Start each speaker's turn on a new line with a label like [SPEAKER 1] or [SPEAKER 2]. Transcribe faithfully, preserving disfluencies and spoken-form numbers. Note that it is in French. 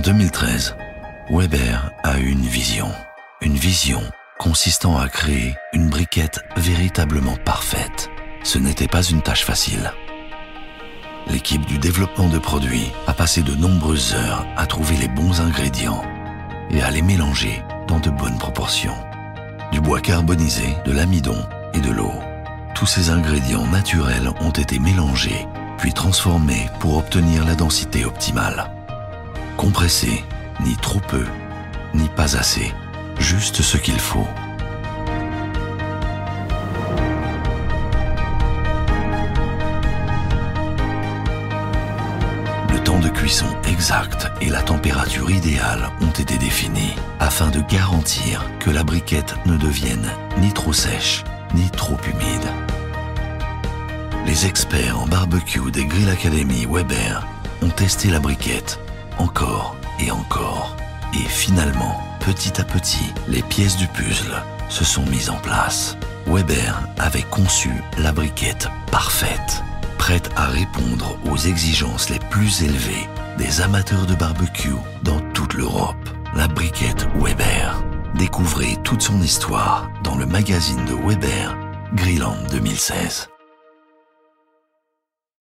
[SPEAKER 1] deux mille treize, Weber a eu une vision. Une vision consistant à créer une briquette véritablement parfaite. Ce n'était pas une tâche facile. L'équipe du développement de produits a passé de nombreuses heures à trouver les bons ingrédients et à les mélanger dans de bonnes proportions. Du bois carbonisé, de l'amidon et de l'eau. Tous ces ingrédients naturels ont été mélangés puis transformés pour obtenir la densité optimale. Compressé, ni trop peu, ni pas assez, juste ce qu'il faut. Le temps de cuisson exact et la température idéale ont été définis afin de garantir que la briquette ne devienne ni trop sèche, ni trop humide. Les experts en barbecue des Grill Academy Weber ont testé la briquette encore et encore. Et finalement, petit à petit, les pièces du puzzle se sont mises en place. Weber avait conçu la briquette parfaite, prête à répondre aux exigences les plus élevées des amateurs de barbecue dans toute l'Europe. La briquette Weber. Découvrez toute son histoire dans le magazine de Weber, Grilland deux mille seize.